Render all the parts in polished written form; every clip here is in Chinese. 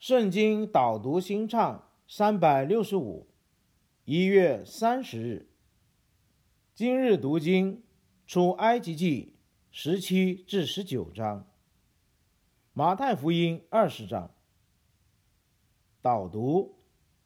圣经导读新唱365， 1月30日。今日读经出埃及记17至19章，马太福音20章。导读：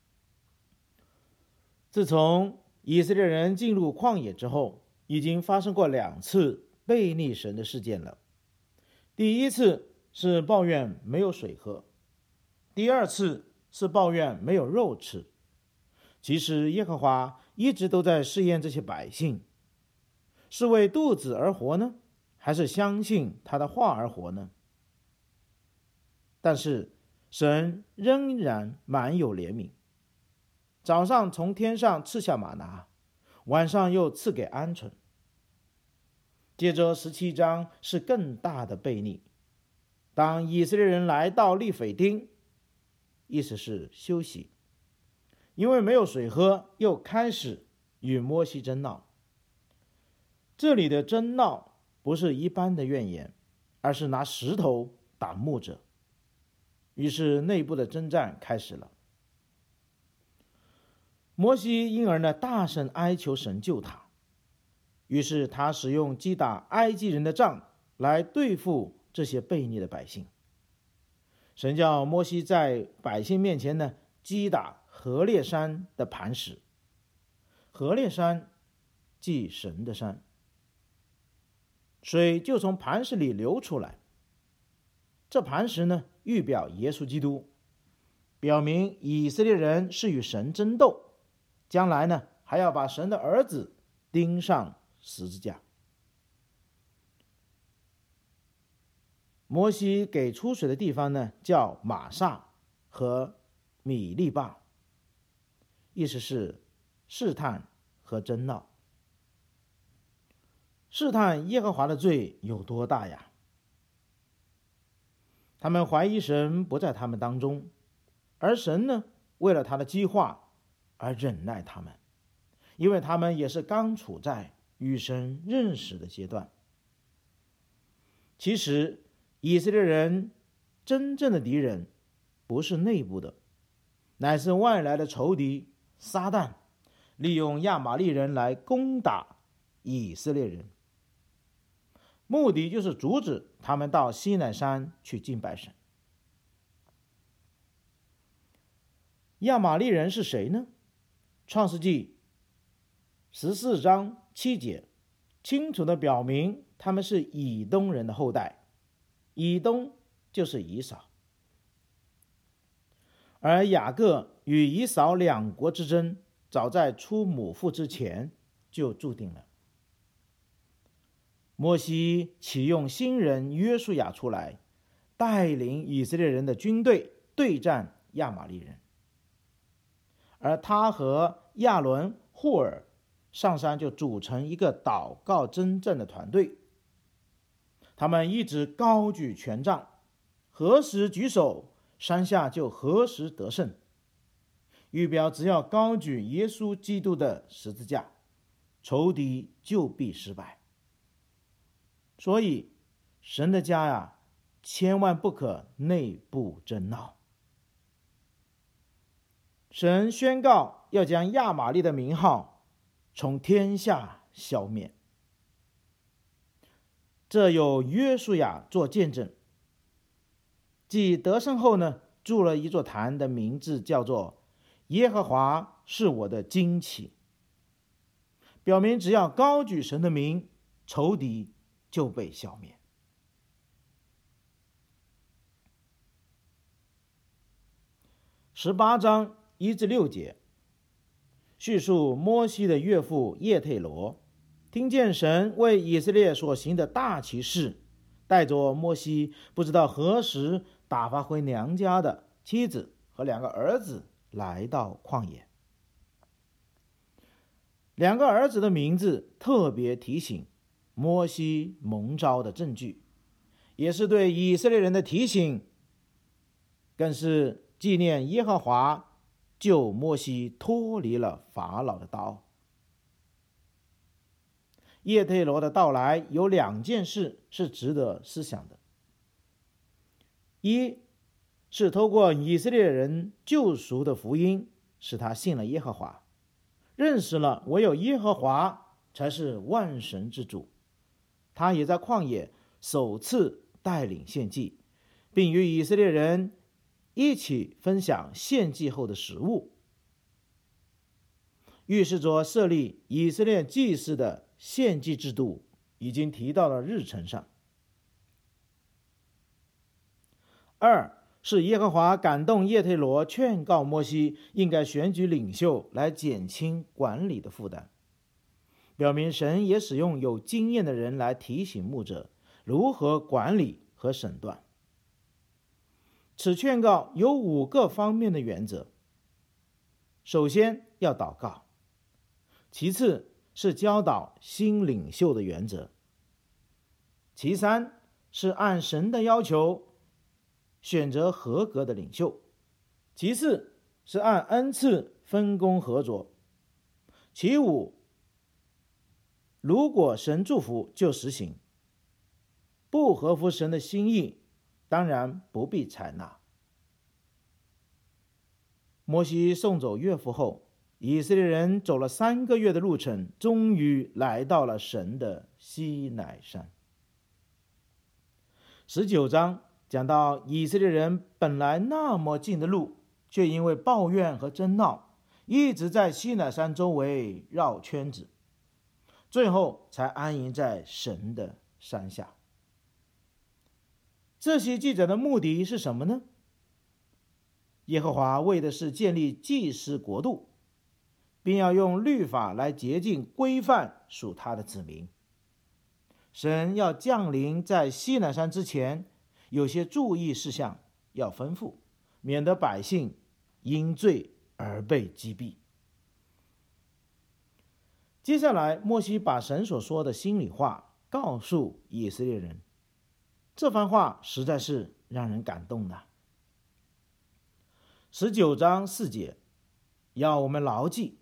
自从以色列人进入旷野之后，已经发生过2次悖逆神的事件了。第一次是抱怨没有水喝，第二次是抱怨没有肉吃。其实耶和华一直都在试验这些百姓，是为肚子而活呢，还是相信他的话而活呢？但是神仍然满有怜悯，早上从天上赐下玛拿，晚上又赐给鹌鹑。接着17章是更大的悖逆。当以色列人来到利非丁，意思是休息，因为没有水喝，又开始与摩西争闹。这里的争闹不是一般的怨言，而是拿石头打牧者。于是内部的征战开始了。摩西因而大声哀求神救他，于是他使用击打埃及人的杖来对付这些悖逆的百姓。神叫摩西在百姓面前击打何烈山的磐石。何烈山即神的山，水就从磐石里流出来。这磐石预表耶稣基督，表明以色列人是与神争斗，将来还要把神的儿子钉上十字架。摩西给出水的地方叫玛撒和米利巴，意思是试探和争闹。试探耶和华的罪有多大呀？他们怀疑神不在他们当中，而神为了他的计划而忍耐他们，因为他们也是刚处在与神认识的阶段。其实以色列人真正的敌人不是内部的，乃是外来的仇敌撒旦，利用亚玛利人来攻打以色列人，目的就是阻止他们到西乃山去敬拜神。亚玛利人是谁呢？创世纪14章7节清楚地表明他们是以东人的后代，以东就是以扫。而雅各与以扫两国之争，早在出母腹之前就注定了。摩西启用新人约书亚出来，带领以色列人的军队对战亚玛利人，而他和亚伦、户尔上山就组成一个祷告征战的团队。他们一直高举权杖，何时举手，山下就何时得胜，预表只要高举耶稣基督的十字架，仇敌就必失败。所以神的家千万不可内部争闹。神宣告要将亚玛利的名号从天下消灭，这有约书亚做见证。即得胜后筑了一座坛，的名字叫做耶和华是我的旌旗，表明只要高举神的名，仇敌就被消灭。18章1至6节叙述摩西的岳父叶忒罗听见神为以色列所行的大奇事，带着摩西不知道何时打发回娘家的妻子和2个儿子来到旷野。2个儿子的名字特别提醒摩西蒙召的证据，也是对以色列人的提醒，更是纪念耶和华救摩西脱离了法老的刀。叶忒罗的到来有2件事是值得思想的。一是透过以色列人救赎的福音，使他信了耶和华，认识了唯有耶和华才是万神之主。他也在旷野首次带领献祭，并与以色列人一起分享献祭后的食物，预示着设立以色列祭司的献祭制度已经提到了日程上。二是耶和华感动叶忒罗劝告摩西应该选举领袖来减轻管理的负担，表明神也使用有经验的人来提醒牧者如何管理和审断。此劝告有5个方面的原则：首先要祷告，其次是教导新领袖的原则，其三是按神的要求选择合格的领袖，其次是按恩赐分工合作，其五，如果神祝福就实行，不合乎神的心意，当然不必采纳。摩西送走岳父后，以色列人走了3个月的路程，终于来到了神的西乃山。19章讲到以色列人本来那么近的路，却因为抱怨和争闹，一直在西乃山周围绕圈子，最后才安营在神的山下。这些记载的目的是什么呢？耶和华为的是建立祭司国度，并要用律法来洁净规范属他的子民。神要降临在西乃山之前，有些注意事项要吩咐，免得百姓因罪而被击毙。接下来，摩西把神所说的心里话告诉以色列人，这番话实在是让人感动的。19章4节，要我们牢记，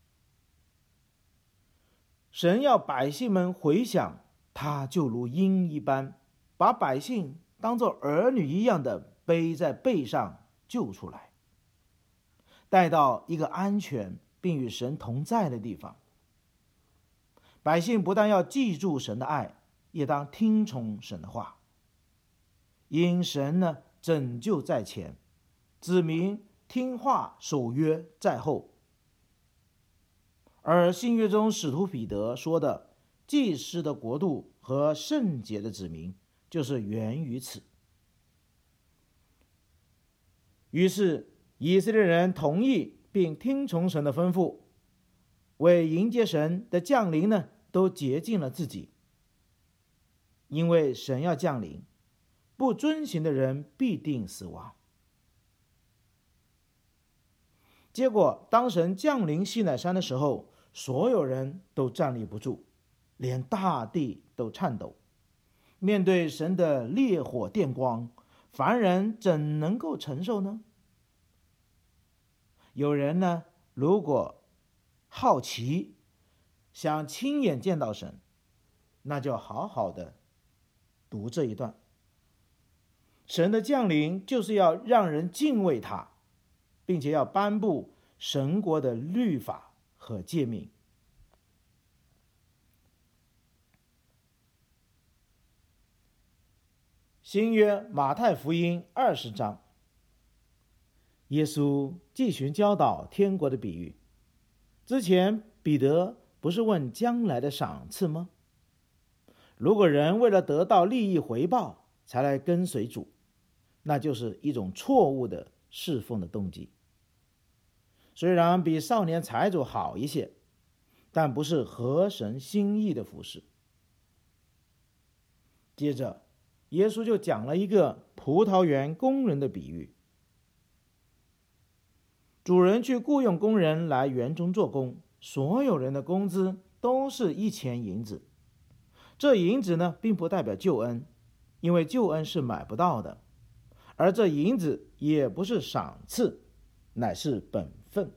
神要百姓们回想，他就如鹰一般，把百姓当作儿女一样的背在背上救出来，带到一个安全并与神同在的地方。百姓不但要记住神的爱，也当听从神的话，因神呢拯救在前，子民听话守约在后。而新约中使徒彼得说的祭司的国度和圣洁的子民，就是源于此。于是以色列人同意并听从神的吩咐，为迎接神的降临呢，都洁净了自己。因为神要降临，不遵行的人必定死亡。结果当神降临西乃山的时候，所有人都站立不住，连大地都颤抖。面对神的烈火电光，凡人怎能够承受呢？有人呢，如果好奇，想亲眼见到神，那就好好的读这一段。神的降临就是要让人敬畏他，并且要颁布神国的律法和诫命。新约马太福音20章，耶稣继续教导天国的比喻。之前彼得不是问将来的赏赐吗？如果人为了得到利益回报才来跟随主，那就是一种错误的侍奉的动机。虽然比少年财主好一些，但不是合神心意的服事。接着耶稣就讲了一个葡萄园工人的比喻。主人去雇用工人来园中做工，所有人的工资都是1钱银子。这银子呢，并不代表救恩，因为救恩是买不到的，而这银子也不是赏赐，乃是本分。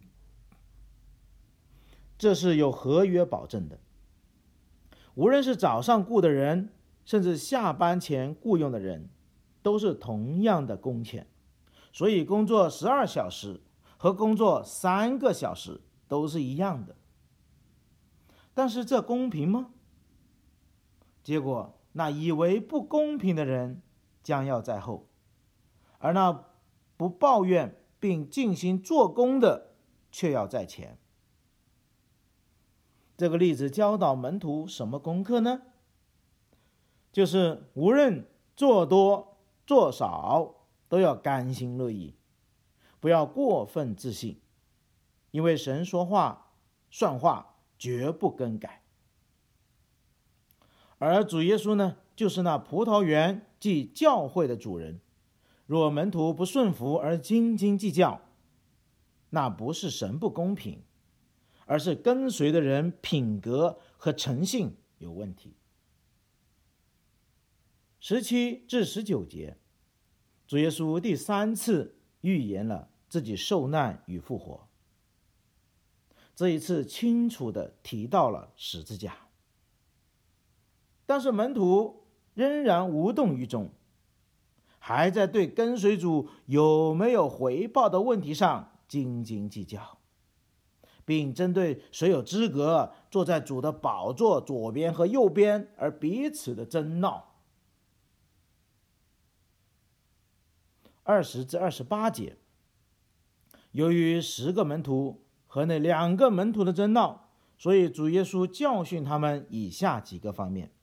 这是有合约保证的。无论是早上雇的人，甚至下班前雇用的人，都是同样的工钱。 所以工作12小时和工作3个小时都是一样的。但是这公平吗？结果那以为不公平的人将要在后，而那不抱怨并尽心做工的却要在前。这个例子教导门徒什么功课呢？就是无论做多做少，都要甘心乐意，不要过分自信，因为神说话算话，绝不更改。而主耶稣呢，就是那葡萄园即教会的主人。若门徒不顺服而斤斤计较，那不是神不公平，而是跟随的人品格和诚信有问题。17至19节，主耶稣第3次预言了自己受难与复活，这一次清楚地提到了十字架。但是门徒仍然无动于衷，还在对跟随主有没有回报的问题上斤斤计较，并针对谁有资格坐在主的宝座左边和右边而彼此的争闹。20至28节，由于10个门徒和那2个门徒的争闹，所以主耶稣教训他们以下几个方面。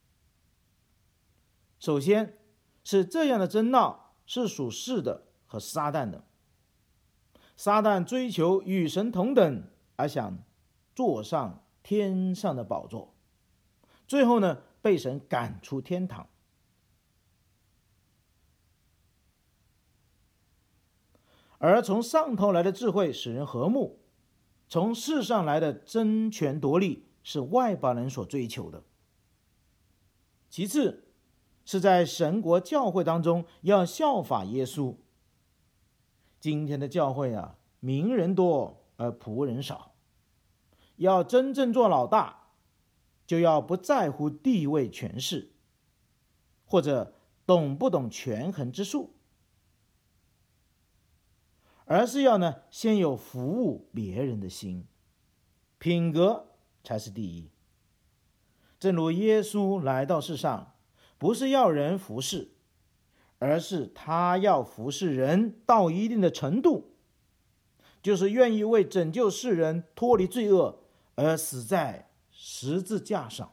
首先是这样的争闹是属世的和撒旦的。撒旦追求与神同等，而想坐上天上的宝座，最后呢，被神赶出天堂。而从上头来的智慧使人和睦，从世上来的争权夺利是外邦人所追求的。其次是在神国教会当中要效法耶稣。今天的教会啊，名人多而仆人少，要真正做老大，就要不在乎地位权势，或者懂不懂权衡之术，而是要呢，先有服务别人的心，品格才是第一。正如耶稣来到世上，不是要人服侍，而是他要服侍人到一定的程度，就是愿意为拯救世人脱离罪恶而死在十字架上。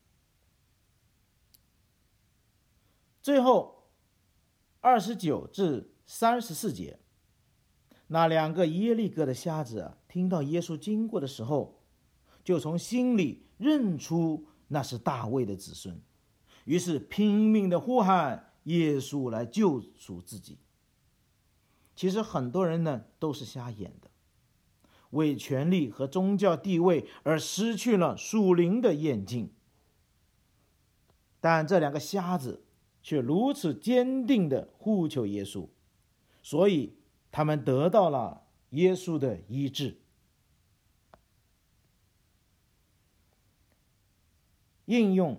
最后29至34节，那2个耶利哥的瞎子啊，听到耶稣经过的时候，就从心里认出那是大卫的子孙，于是拼命的呼喊耶稣来救赎自己。其实很多人呢都是瞎眼的，为权力和宗教地位而失去了属灵的眼睛。但这2个瞎子却如此坚定地呼求耶稣，所以他们得到了耶稣的医治。应用：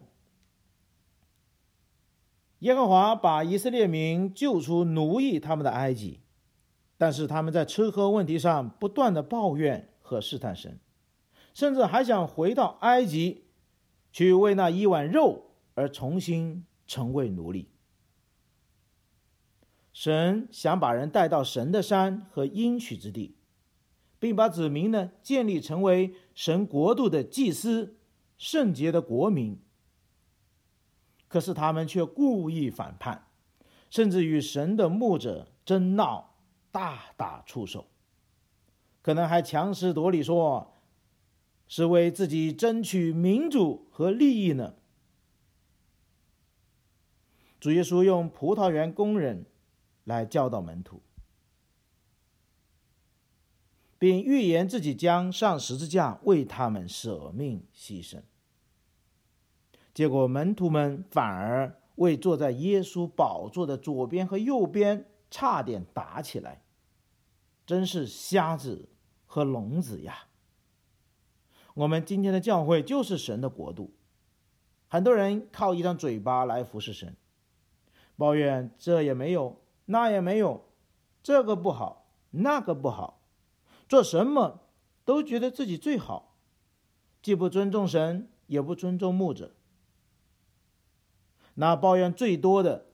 耶和华把以色列民救出奴役他们的埃及，但是他们在吃喝问题上不断的抱怨和试探神，甚至还想回到埃及去为那一碗肉而重新成为奴隶。神想把人带到神的山和应许之地，并把子民呢建立成为神国度的祭司，圣洁的国民。可是他们却故意反叛，甚至与神的牧者争闹，大打出手，可能还强词夺理说是为自己争取民主和利益呢。主耶稣用葡萄园工人来教导门徒，并预言自己将上十字架为他们舍命牺牲。结果门徒们反而为坐在耶稣宝座的左边和右边差点打起来，真是瞎子和聋子呀！我们今天的教会就是神的国度，很多人靠一张嘴巴来服侍神，抱怨这也没有那也没有， 这个不好，那个不好，做什么都觉得自己最好，既不尊重神，也不尊重牧者。那抱怨最多的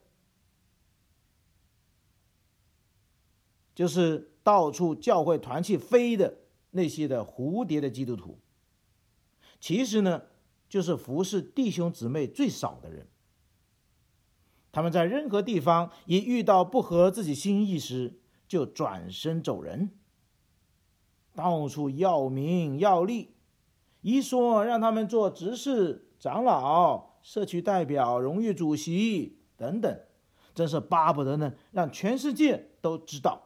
就是到处教会团契飞的那些的蝴蝶的基督徒，其实呢，就是服侍弟兄姊妹最少的人。他们在任何地方一遇到不合自己心意时，就转身走人，到处要名要利，一说让他们做执事、长老、社区代表、荣誉主席等等，真是巴不得呢让全世界都知道。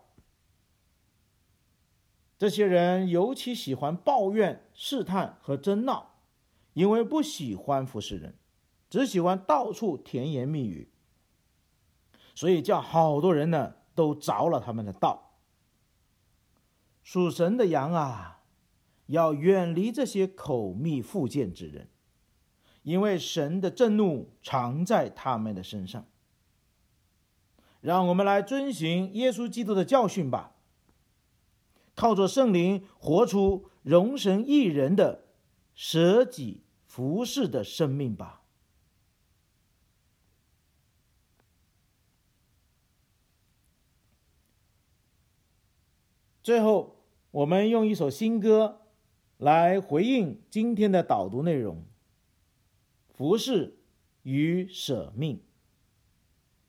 这些人尤其喜欢抱怨、试探和争闹，因为不喜欢服侍人，只喜欢到处甜言蜜语，所以叫好多人呢都着了他们的道。属神的羊啊，要远离这些口蜜腹剑之人，因为神的震怒常在他们的身上。让我们来遵循耶稣基督的教训吧，靠着圣灵活出荣神益人的舍己服侍的生命吧。最后，我们用一首新歌来回应今天的导读内容：服侍与舍命。